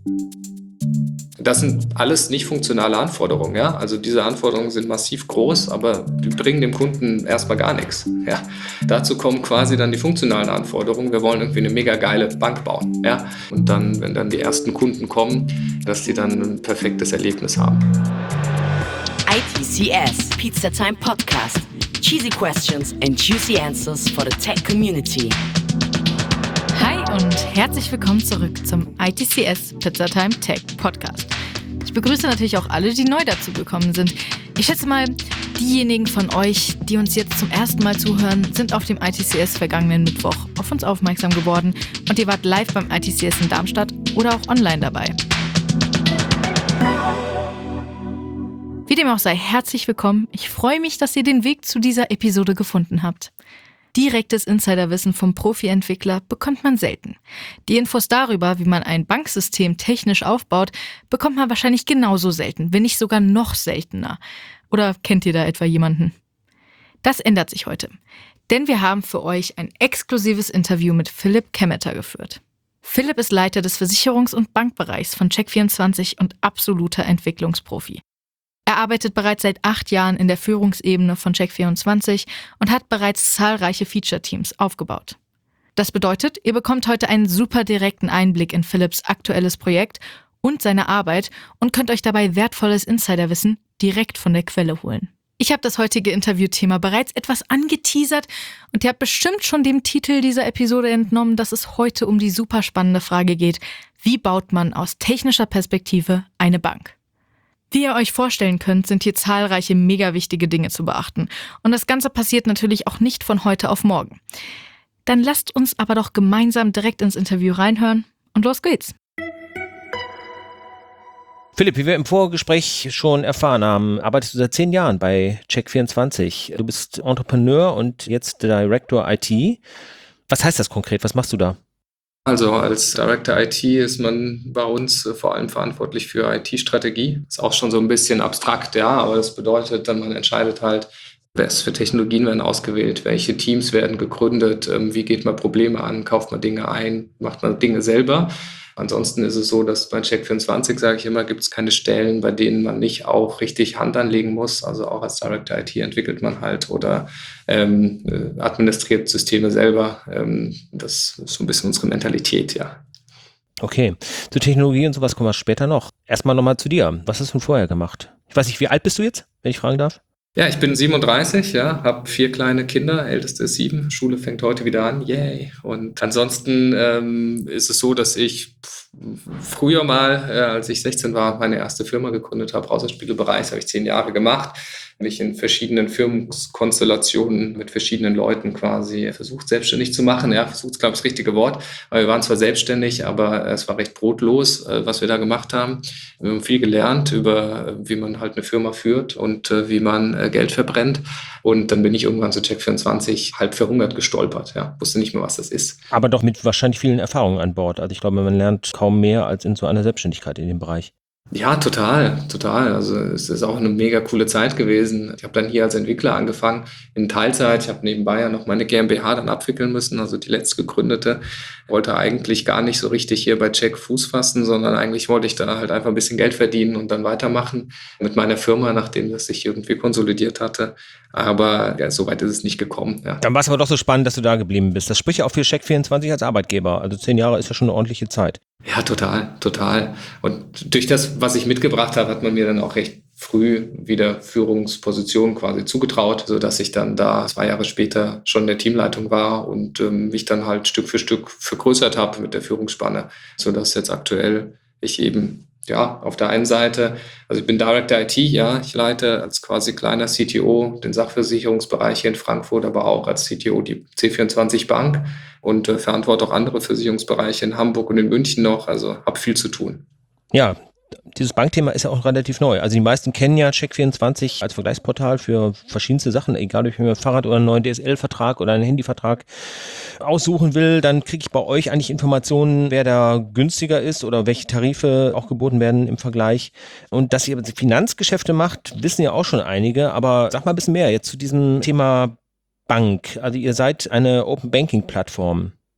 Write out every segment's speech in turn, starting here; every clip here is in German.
Das sind alles nicht funktionale Anforderungen, ja. Also diese Anforderungen sind massiv groß, aber die bringen dem Kunden erstmal gar nichts. Ja. Dazu kommen quasi dann die funktionalen Anforderungen. Wir wollen irgendwie eine mega geile Bank bauen, ja. Und dann, wenn dann die ersten Kunden kommen, dass die dann ein perfektes Erlebnis haben. ITCS Pizza Time Podcast. Cheesy questions and juicy answers for the tech community. Hi und herzlich willkommen zurück zum ITCS Pizza Time Tech Podcast. Ich begrüße natürlich auch alle, die neu dazu gekommen sind. Ich schätze mal, diejenigen von euch, die uns jetzt zum ersten Mal zuhören, sind auf dem ITCS vergangenen Mittwoch auf uns aufmerksam geworden und ihr wart live beim ITCS in Darmstadt oder auch online dabei. Wie dem auch sei, herzlich willkommen. Ich freue mich, dass ihr den Weg zu dieser Episode gefunden habt. Direktes Insiderwissen vom Profi-Entwickler bekommt man selten. Die Infos darüber, wie man ein Banksystem technisch aufbaut, bekommt man wahrscheinlich genauso selten, wenn nicht sogar noch seltener. Oder kennt ihr da etwa jemanden? Das ändert sich heute, denn wir haben für euch ein exklusives Interview mit Philipp Kemeter geführt. Philipp ist Leiter des Versicherungs- und Bankbereichs von Check24 und absoluter Entwicklungsprofi. Er arbeitet bereits seit 8 Jahren in der Führungsebene von Check24 und hat bereits zahlreiche Feature-Teams aufgebaut. Das bedeutet, ihr bekommt heute einen super direkten Einblick in Philipps aktuelles Projekt und seine Arbeit und könnt euch dabei wertvolles Insiderwissen direkt von der Quelle holen. Ich habe das heutige Interviewthema bereits etwas angeteasert und ihr habt bestimmt schon dem Titel dieser Episode entnommen, dass es heute um die super spannende Frage geht: Wie baut man aus technischer Perspektive eine Bank? Wie ihr euch vorstellen könnt, sind hier zahlreiche mega wichtige Dinge zu beachten. Und das Ganze passiert natürlich auch nicht von heute auf morgen. Dann lasst uns aber doch gemeinsam direkt ins Interview reinhören und los geht's. Philipp, wie wir im Vorgespräch schon erfahren haben, arbeitest du seit 10 Jahren bei Check24. Du bist Entrepreneur und jetzt Director IT. Was heißt das konkret? Was machst du da? Also als Director IT ist man bei uns vor allem verantwortlich für IT-Strategie. Ist auch schon so ein bisschen abstrakt, ja, aber das bedeutet dann, man entscheidet halt, was für Technologien werden ausgewählt, welche Teams werden gegründet, wie geht man Probleme an, kauft man Dinge ein, macht man Dinge selber. Ansonsten ist es so, dass bei Check24, sage ich immer, gibt es keine Stellen, bei denen man nicht auch richtig Hand anlegen muss. Also auch als Director IT entwickelt man halt oder administriert Systeme selber. Das ist so ein bisschen unsere Mentalität, ja. Okay, zu Technologie und sowas kommen wir später noch. Erstmal nochmal zu dir. Was hast du vorher gemacht? Ich weiß nicht, wie alt bist du jetzt, wenn ich fragen darf? Ja, ich bin 37, ja, habe 4 kleine Kinder, älteste ist 7, Schule fängt heute wieder an, yay. Und ansonsten ist es so, dass ich früher mal, als ich 16 war, meine erste Firma gegründet habe, raus aus Spielebereich, habe ich 10 Jahre gemacht. Mich in verschiedenen Firmenkonstellationen mit verschiedenen Leuten quasi versucht, selbstständig zu machen. Ja, versucht ist, glaube ich, das richtige Wort. Weil wir waren zwar selbstständig, aber es war recht brotlos, was wir da gemacht haben. Wir haben viel gelernt über, wie man halt eine Firma führt und wie man Geld verbrennt. Und dann bin ich irgendwann zu Check24 halb verhungert gestolpert. Ja, wusste nicht mehr, was das ist. Aber doch mit wahrscheinlich vielen Erfahrungen an Bord. Also ich glaube, man lernt kaum mehr als in so einer Selbstständigkeit in dem Bereich. Ja, total. Also es ist auch eine mega coole Zeit gewesen. Ich habe dann hier als Entwickler angefangen in Teilzeit. Ich habe nebenbei ja noch meine GmbH dann abwickeln müssen, also die letzte gegründete. Wollte eigentlich gar nicht so richtig hier bei Check Fuß fassen, sondern eigentlich wollte ich da halt einfach ein bisschen Geld verdienen und dann weitermachen mit meiner Firma, nachdem das sich irgendwie konsolidiert hatte. Aber ja, so weit ist es nicht gekommen. Ja. Dann war es aber doch so spannend, dass du da geblieben bist. Das spricht ja auch für Check24 als Arbeitgeber. Also 10 Jahre ist ja schon eine ordentliche Zeit. Ja, total. Und durch das, was ich mitgebracht habe, hat man mir dann auch recht früh wieder Führungspositionen quasi zugetraut, sodass ich dann da 2 Jahre später schon in der Teamleitung war und mich dann halt Stück für Stück vergrößert habe mit der Führungsspanne, sodass jetzt aktuell ich eben auf der einen Seite, also ich bin Director IT, ja, ich leite als quasi kleiner CTO den Sachversicherungsbereich hier in Frankfurt, aber auch als CTO die C24 Bank und verantworte auch andere Versicherungsbereiche in Hamburg und in München noch, also habe viel zu tun. Ja, dieses Bankthema ist ja auch relativ neu. Also die meisten kennen ja Check24 als Vergleichsportal für verschiedenste Sachen. Egal, ob ich mir ein Fahrrad oder einen neuen DSL-Vertrag oder einen Handyvertrag aussuchen will, dann kriege ich bei euch eigentlich Informationen, wer da günstiger ist oder welche Tarife auch geboten werden im Vergleich. Und dass ihr Finanzgeschäfte macht, wissen ja auch schon einige. Aber sag mal ein bisschen mehr jetzt zu diesem Thema Bank. Also ihr seid eine Open Banking Plattform.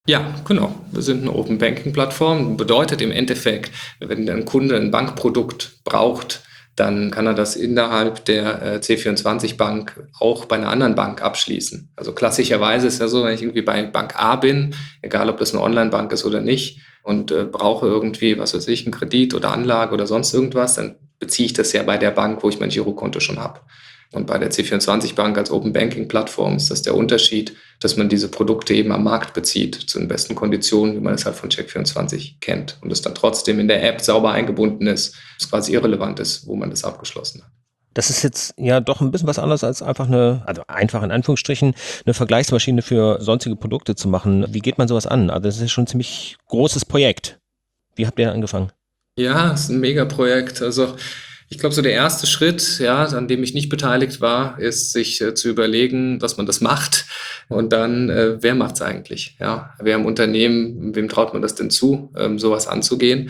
Ja, genau. Wir sind eine Open Banking Plattform. Bedeutet im Endeffekt, wenn ein Kunde ein Bankprodukt braucht, dann kann er das innerhalb der C24 Bank auch bei einer anderen Bank abschließen. Also klassischerweise ist ja so, wenn ich irgendwie bei Bank A bin, egal ob das eine Online-Bank ist oder nicht, und brauche irgendwie, was weiß ich, einen Kredit oder Anlage oder sonst irgendwas, dann beziehe ich das ja bei der Bank, wo ich mein Girokonto schon habe. Und bei der C24 Bank als Open Banking Plattform ist das der Unterschied, dass man diese Produkte eben am Markt bezieht, zu den besten Konditionen, wie man es halt von Check24 kennt. Und es dann trotzdem in der App sauber eingebunden ist, dass quasi irrelevant ist, wo man das abgeschlossen hat. Das ist jetzt ja doch ein bisschen was anderes als einfach also einfach in Anführungsstrichen, eine Vergleichsmaschine für sonstige Produkte zu machen. Wie geht man sowas an? Also das ist schon ein ziemlich großes Projekt. Wie habt ihr angefangen? Ja, es ist ein Megaprojekt. Also ich glaube, so der erste Schritt, ja, an dem ich nicht beteiligt war, ist, sich zu überlegen, dass man das macht und dann, wer macht's eigentlich? Ja, wer im Unternehmen, wem traut man das denn zu, sowas anzugehen?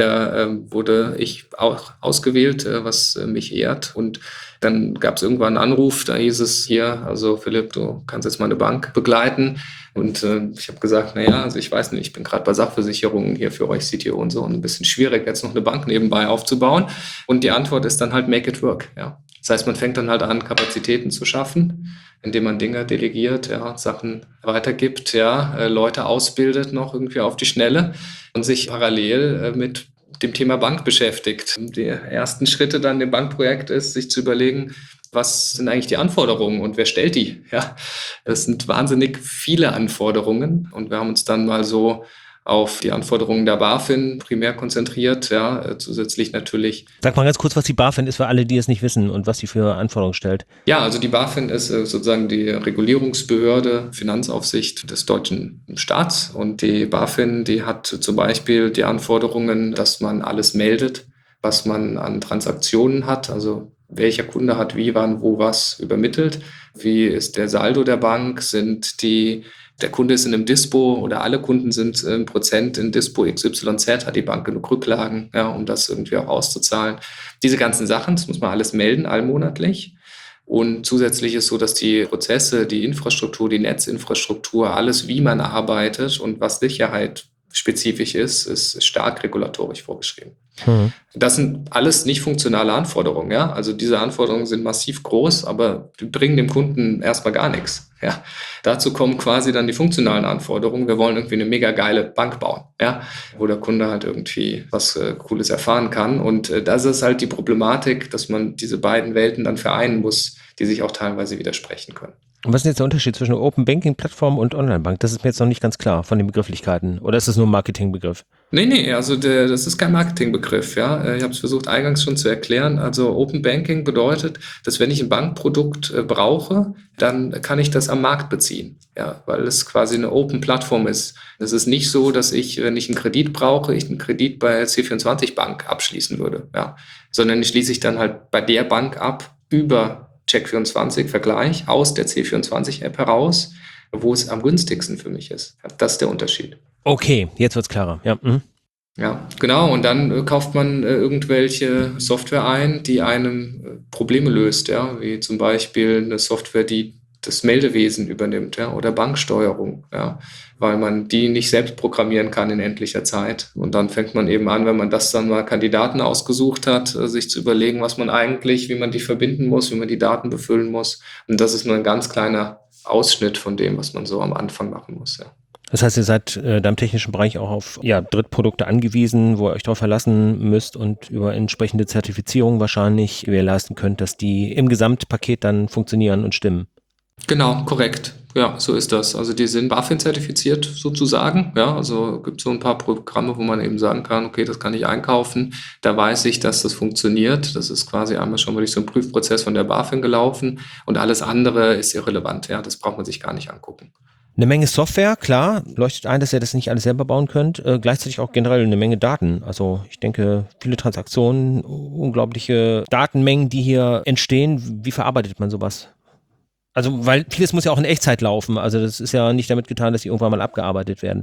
Da wurde ich auch ausgewählt, was mich ehrt. Und dann gab es irgendwann einen Anruf, da hieß es hier, also Philipp, du kannst jetzt mal eine Bank begleiten. Und ich habe gesagt, naja, also ich weiß nicht, ich bin gerade bei Sachversicherungen hier für euch CTO und so, und ein bisschen schwierig, jetzt noch eine Bank nebenbei aufzubauen. Und die Antwort ist dann halt make it work. Ja. Das heißt, man fängt dann halt an, Kapazitäten zu schaffen, indem man Dinge delegiert, ja, Sachen weitergibt, ja, Leute ausbildet noch irgendwie auf die Schnelle und sich parallel mit dem Thema Bank beschäftigt. Die ersten Schritte dann im Bankprojekt ist, sich zu überlegen, was sind eigentlich die Anforderungen und wer stellt die? Ja, das sind wahnsinnig viele Anforderungen und wir haben uns dann mal so auf die Anforderungen der BaFin primär konzentriert, ja, zusätzlich natürlich. Sag mal ganz kurz, was die BaFin ist für alle, die es nicht wissen und was sie für Anforderungen stellt. Ja, also die BaFin ist sozusagen die Regulierungsbehörde, Finanzaufsicht des deutschen Staats, und die BaFin, die hat zum Beispiel die Anforderungen, dass man alles meldet, was man an Transaktionen hat, also welcher Kunde hat wie, wann, wo, was übermittelt, wie ist der Saldo der Bank, der Kunde ist in einem Dispo oder alle Kunden sind im Prozent in Dispo XYZ, hat die Bank genug Rücklagen, ja, um das irgendwie auch auszuzahlen. Diese ganzen Sachen, das muss man alles melden, allmonatlich. Und zusätzlich ist so, dass die Prozesse, die Infrastruktur, die Netzinfrastruktur, alles, wie man arbeitet und was Sicherheit spezifisch ist stark regulatorisch vorgeschrieben. Das sind alles nicht funktionale Anforderungen. Ja? Also diese Anforderungen sind massiv groß, aber die bringen dem Kunden erstmal gar nichts. Ja? Dazu kommen quasi dann die funktionalen Anforderungen. Wir wollen irgendwie eine mega geile Bank bauen, ja? Wo der Kunde halt irgendwie was Cooles erfahren kann. Und das ist halt die Problematik, dass man diese beiden Welten dann vereinen muss, die sich auch teilweise widersprechen können. Und was ist jetzt der Unterschied zwischen Open Banking Plattform und Online-Bank? Das ist mir jetzt noch nicht ganz klar von den Begrifflichkeiten. Oder ist das nur ein Marketingbegriff? Nee, also das ist kein Marketingbegriff. Ja? Ich habe es versucht eingangs schon zu erklären. Also Open Banking bedeutet, dass wenn ich ein Bankprodukt brauche, dann kann ich das am Markt beziehen. Ja? Weil es quasi eine Open-Plattform ist. Es ist nicht so, dass ich, wenn ich einen Kredit brauche, ich einen Kredit bei C24 Bank abschließen würde. Ja? Sondern ich schließe ich dann halt bei der Bank ab über Check24-Vergleich aus der C24-App heraus, wo es am günstigsten für mich ist. Das ist der Unterschied. Okay, jetzt wird's klarer. Ja, Ja, genau. Und dann kauft man irgendwelche Software ein, die einem Probleme löst, ja, wie zum Beispiel eine Software, die das Meldewesen übernimmt, ja, oder Banksteuerung, ja, weil man die nicht selbst programmieren kann in endlicher Zeit. Und dann fängt man eben an, wenn man das dann mal Kandidaten ausgesucht hat, sich zu überlegen, was man eigentlich, wie man die verbinden muss, wie man die Daten befüllen muss. Und das ist nur ein ganz kleiner Ausschnitt von dem, was man so am Anfang machen muss, ja. Das heißt, ihr seid da im technischen Bereich auch auf Drittprodukte angewiesen, wo ihr euch darauf verlassen müsst und über entsprechende Zertifizierung wahrscheinlich gewährleisten könnt, dass die im Gesamtpaket dann funktionieren und stimmen. Genau, korrekt. Ja, so ist das. Also die sind BaFin-zertifiziert sozusagen. Ja, also gibt es so ein paar Programme, wo man eben sagen kann, okay, das kann ich einkaufen. Da weiß ich, dass das funktioniert. Das ist quasi einmal schon mal durch so einen Prüfprozess von der BaFin gelaufen. Und alles andere ist irrelevant. Ja, das braucht man sich gar nicht angucken. Eine Menge Software, klar, leuchtet ein, dass ihr das nicht alles selber bauen könnt. Gleichzeitig auch generell eine Menge Daten. Also ich denke, viele Transaktionen, unglaubliche Datenmengen, die hier entstehen. Wie verarbeitet man sowas? Also, weil vieles muss ja auch in Echtzeit laufen. Also das ist ja nicht damit getan, dass die irgendwann mal abgearbeitet werden.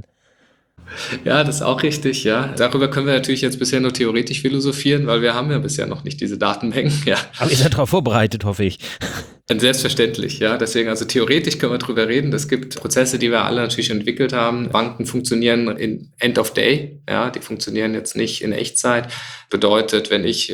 Ja, das ist auch richtig, ja. Darüber können wir natürlich jetzt bisher nur theoretisch philosophieren, weil wir haben ja bisher noch nicht diese Datenmengen, ja. Aber ihr seid darauf vorbereitet, hoffe ich. Selbstverständlich, ja. Deswegen, also theoretisch können wir drüber reden. Es gibt Prozesse, die wir alle natürlich entwickelt haben. Banken funktionieren in End of Day, ja. Die funktionieren jetzt nicht in Echtzeit. Bedeutet, wenn ich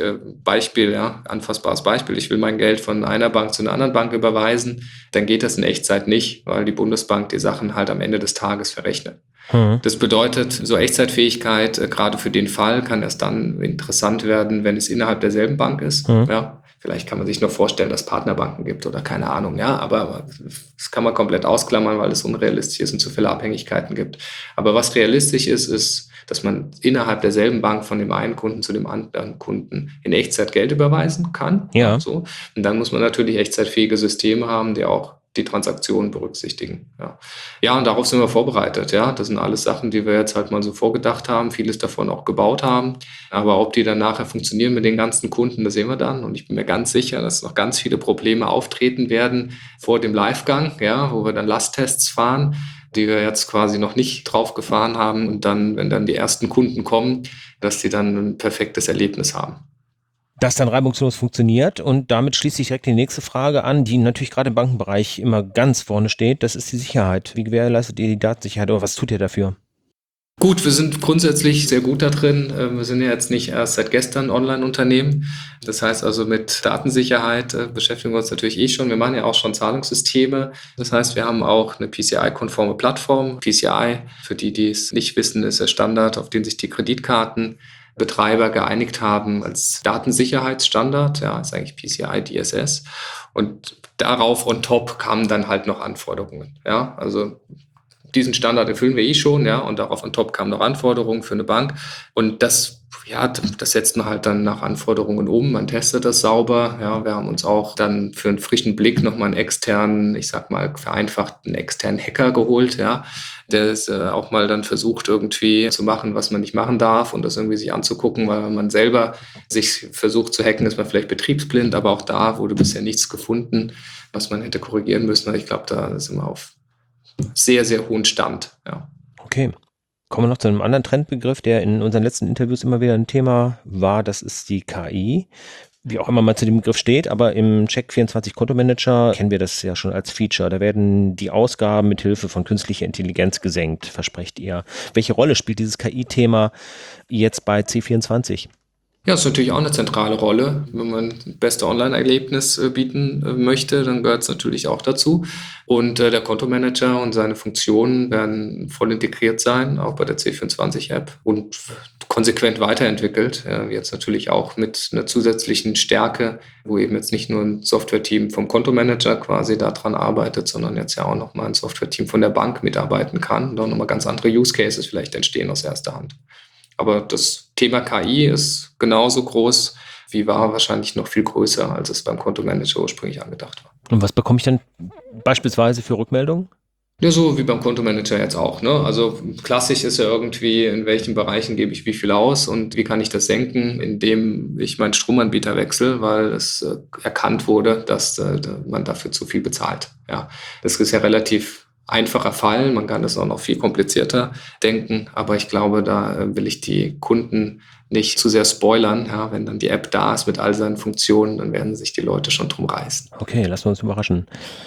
anfassbares Beispiel, ich will mein Geld von einer Bank zu einer anderen Bank überweisen, dann geht das in Echtzeit nicht, weil die Bundesbank die Sachen halt am Ende des Tages verrechnet. Das bedeutet, so Echtzeitfähigkeit, gerade für den Fall, kann erst dann interessant werden, wenn es innerhalb derselben Bank ist. Ja. Vielleicht kann man sich noch vorstellen, dass es Partnerbanken gibt oder keine Ahnung, ja, aber das kann man komplett ausklammern, weil es unrealistisch ist und zu viele Abhängigkeiten gibt. Aber was realistisch ist, dass man innerhalb derselben Bank von dem einen Kunden zu dem anderen Kunden in Echtzeit Geld überweisen kann. Ja. So. Und dann muss man natürlich echtzeitfähige Systeme haben, die auch die Transaktionen berücksichtigen. Ja, und darauf sind wir vorbereitet. Ja, das sind alles Sachen, die wir jetzt halt mal so vorgedacht haben, vieles davon auch gebaut haben. Aber ob die dann nachher funktionieren mit den ganzen Kunden, das sehen wir dann. Und ich bin mir ganz sicher, dass noch ganz viele Probleme auftreten werden vor dem Livegang, ja, wo wir dann Lasttests fahren, die wir jetzt quasi noch nicht drauf gefahren haben. Und dann, wenn dann die ersten Kunden kommen, dass die dann ein perfektes Erlebnis haben. Das dann reibungslos funktioniert, und damit schließt sich direkt die nächste Frage an, die natürlich gerade im Bankenbereich immer ganz vorne steht. Das ist die Sicherheit. Wie gewährleistet ihr die Datensicherheit, oder was tut ihr dafür? Gut, wir sind grundsätzlich sehr gut da drin. Wir sind ja jetzt nicht erst seit gestern Online-Unternehmen. Das heißt also, mit Datensicherheit beschäftigen wir uns natürlich schon. Wir machen ja auch schon Zahlungssysteme. Das heißt, wir haben auch eine PCI-konforme Plattform. PCI, für die es nicht wissen, ist der Standard, auf den sich die Kreditkartenbetreiber geeinigt haben als Datensicherheitsstandard. Ja, ist eigentlich PCI DSS. Und darauf on top kamen dann halt noch Anforderungen. Ja, also diesen Standard erfüllen wir schon, ja, und darauf on top kamen noch Anforderungen für eine Bank. Und das setzt man halt dann nach Anforderungen um. Man testet das sauber. Ja, wir haben uns auch dann für einen frischen Blick nochmal einen externen, ich sag mal vereinfachten externen Hacker geholt, ja, der es auch mal dann versucht irgendwie zu machen, was man nicht machen darf, und das irgendwie sich anzugucken, weil wenn man selber sich versucht zu hacken, ist man vielleicht betriebsblind, aber auch da wurde bisher nichts gefunden, was man hätte korrigieren müssen. Ich glaube, da sind wir auf sehr, sehr hohen Stand. Ja. Okay. Kommen wir noch zu einem anderen Trendbegriff, der in unseren letzten Interviews immer wieder ein Thema war. Das ist die KI. Wie auch immer man zu dem Begriff steht, aber im Check24 Kontomanager kennen wir das ja schon als Feature. Da werden die Ausgaben mit Hilfe von künstlicher Intelligenz gesenkt, versprecht ihr. Welche Rolle spielt dieses KI-Thema jetzt bei C24? Ja, ist natürlich auch eine zentrale Rolle. Wenn man das beste Online-Erlebnis bieten möchte, dann gehört es natürlich auch dazu. Und der Kontomanager und seine Funktionen werden voll integriert sein, auch bei der C24-App, und konsequent weiterentwickelt. Jetzt natürlich auch mit einer zusätzlichen Stärke, wo eben jetzt nicht nur ein Software-Team vom Kontomanager quasi daran arbeitet, sondern jetzt ja auch nochmal ein Software-Team von der Bank mitarbeiten kann und auch nochmal ganz andere Use-Cases vielleicht entstehen aus erster Hand. Aber das Thema KI ist genauso groß wie war, wahrscheinlich noch viel größer, als es beim Kontomanager ursprünglich angedacht war. Und was bekomme ich dann beispielsweise für Rückmeldungen? Ja, so wie beim Kontomanager jetzt auch. Ne? Also klassisch ist ja irgendwie, in welchen Bereichen gebe ich wie viel aus und wie kann ich das senken, indem ich meinen Stromanbieter wechsle, weil es erkannt wurde, dass man dafür zu viel bezahlt. Ja, das ist ja relativ einfacher Fall. Man kann das auch noch viel komplizierter denken, aber ich glaube, da will ich die Kunden nicht zu sehr spoilern. Ja, wenn dann die App da ist mit all seinen Funktionen, dann werden sich die Leute schon drum reißen. Okay, lassen wir uns überraschen.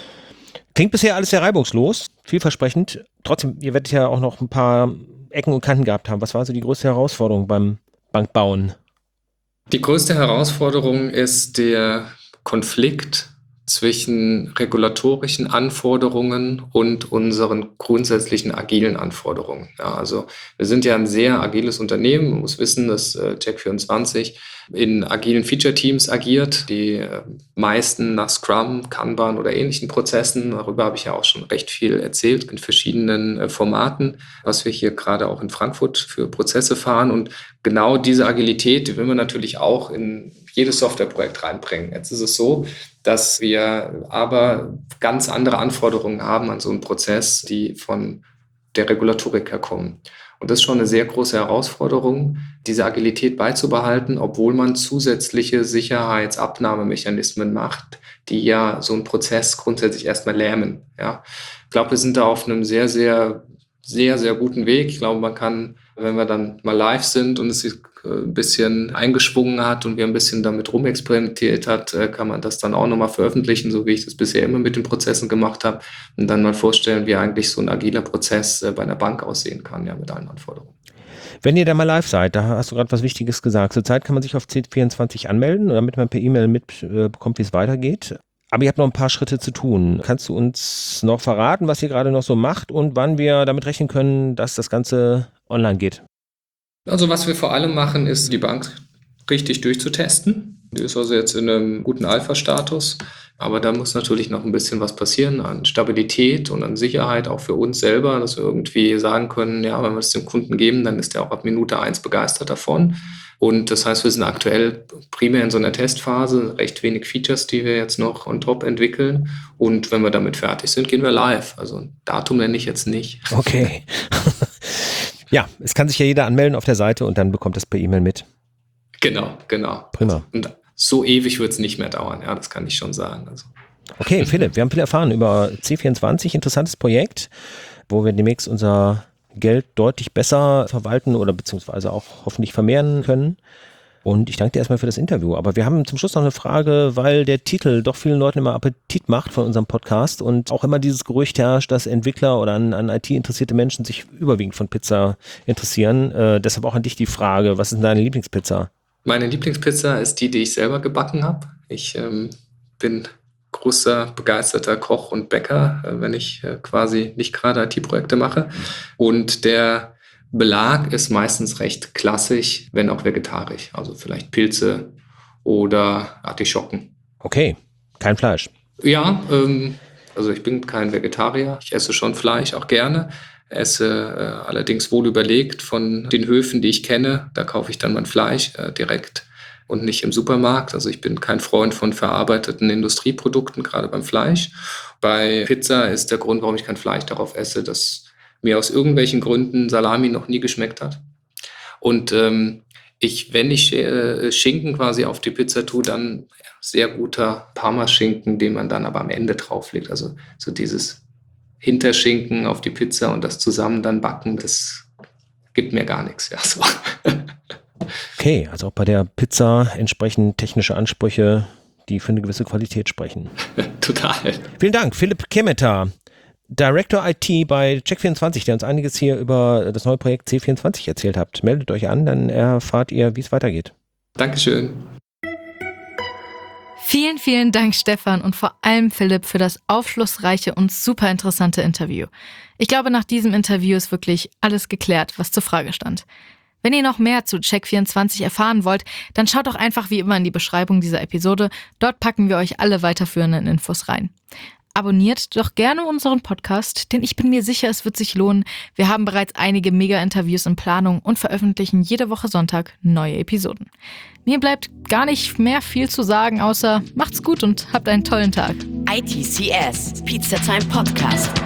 Klingt bisher alles sehr reibungslos, vielversprechend. Trotzdem, ihr werdet ja auch noch ein paar Ecken und Kanten gehabt haben. Was war so die größte Herausforderung beim Bankbauen? Die größte Herausforderung ist der Konflikt zwischen regulatorischen Anforderungen und unseren grundsätzlichen agilen Anforderungen. Ja, also wir sind ja ein sehr agiles Unternehmen. Man muss wissen, dass Check24 in agilen Feature-Teams agiert, die meisten nach Scrum, Kanban oder ähnlichen Prozessen. Darüber habe ich ja auch schon recht viel erzählt in verschiedenen Formaten, was wir hier gerade auch in Frankfurt für Prozesse fahren. Und genau diese Agilität, die will man natürlich auch in jedes Softwareprojekt reinbringen. Jetzt ist es so, dass wir aber ganz andere Anforderungen haben an so einen Prozess, die von der Regulatorik herkommen. Und das ist schon eine sehr große Herausforderung, diese Agilität beizubehalten, obwohl man zusätzliche Sicherheitsabnahmemechanismen macht, die ja so einen Prozess grundsätzlich erstmal lähmen. Ja. Ich glaube, wir sind da auf einem sehr, sehr sehr, sehr guten Weg. Ich glaube, man kann, wenn wir dann mal live sind und es sich ein bisschen eingeschwungen hat und wir ein bisschen damit rumexperimentiert hat, kann man das dann auch nochmal veröffentlichen, so wie ich das bisher immer mit den Prozessen gemacht habe und dann mal vorstellen, wie eigentlich so ein agiler Prozess bei einer Bank aussehen kann, ja, mit allen Anforderungen. Wenn ihr da mal live seid, da hast du gerade was Wichtiges gesagt. Zurzeit kann man sich auf C24 anmelden, damit man per E-Mail mitbekommt, wie es weitergeht. Aber ihr habt noch ein paar Schritte zu tun. Kannst du uns noch verraten, was ihr gerade noch so macht und wann wir damit rechnen können, dass das Ganze online geht? Also was wir vor allem machen, ist die Bank richtig durchzutesten. Die ist also jetzt in einem guten Alpha-Status. Aber da muss natürlich noch ein bisschen was passieren an Stabilität und an Sicherheit, auch für uns selber, dass wir irgendwie sagen können, ja, wenn wir es dem Kunden geben, dann ist er auch ab Minute 1 begeistert davon. Und das heißt, wir sind aktuell primär in so einer Testphase, recht wenig Features, die wir jetzt noch on top entwickeln. Und wenn wir damit fertig sind, gehen wir live. Also ein Datum nenne ich jetzt nicht. Okay. Ja, es kann sich ja jeder anmelden auf der Seite und dann bekommt das per E-Mail mit. Genau. Prima. Und so ewig wird es nicht mehr dauern, ja, das kann ich schon sagen. Also. Okay, Philipp, wir haben viel erfahren über C24, interessantes Projekt, wo wir demnächst unser Geld deutlich besser verwalten oder beziehungsweise auch hoffentlich vermehren können. Und ich danke dir erstmal für das Interview. Aber wir haben zum Schluss noch eine Frage, weil der Titel doch vielen Leuten immer Appetit macht von unserem Podcast und auch immer dieses Gerücht herrscht, dass Entwickler oder an IT interessierte Menschen sich überwiegend von Pizza interessieren. Deshalb auch an dich die Frage, was ist denn deine Lieblingspizza? Meine Lieblingspizza ist die ich selber gebacken habe. Ich bin großer, begeisterter Koch und Bäcker, wenn ich quasi nicht gerade IT-Projekte mache. Und der Belag ist meistens recht klassisch, wenn auch vegetarisch. Also vielleicht Pilze oder Artischocken. Okay, kein Fleisch. Ja, also ich bin kein Vegetarier. Ich esse schon Fleisch, auch gerne. Esse allerdings wohl überlegt von den Höfen, die ich kenne. Da kaufe ich dann mein Fleisch direkt und nicht im Supermarkt. Also ich bin kein Freund von verarbeiteten Industrieprodukten, gerade beim Fleisch. Bei Pizza ist der Grund, warum ich kein Fleisch darauf esse, dass mir aus irgendwelchen Gründen Salami noch nie geschmeckt hat. Und wenn ich Schinken quasi auf die Pizza tue, dann sehr guter Parmaschinken, den man dann aber am Ende drauflegt. Also so dieses Hinterschinken auf die Pizza und das zusammen dann backen, das gibt mir gar nichts. Ja, so. Okay, also auch bei der Pizza entsprechend technische Ansprüche, die für eine gewisse Qualität sprechen. Total. Vielen Dank, Philipp Kemeter, Director IT bei Check24, der uns einiges hier über das neue Projekt C24 erzählt hat. Meldet euch an, dann erfahrt ihr, wie es weitergeht. Dankeschön. Vielen, vielen Dank, Stefan, und vor allem Philipp für das aufschlussreiche und super interessante Interview. Ich glaube, nach diesem Interview ist wirklich alles geklärt, was zur Frage stand. Wenn ihr noch mehr zu Check24 erfahren wollt, dann schaut doch einfach wie immer in die Beschreibung dieser Episode. Dort packen wir euch alle weiterführenden Infos rein. Abonniert doch gerne unseren Podcast, denn ich bin mir sicher, es wird sich lohnen. Wir haben bereits einige Mega-Interviews in Planung und veröffentlichen jede Woche Sonntag neue Episoden. Mir bleibt gar nicht mehr viel zu sagen, außer macht's gut und habt einen tollen Tag. ITCS, Pizza Time Podcast.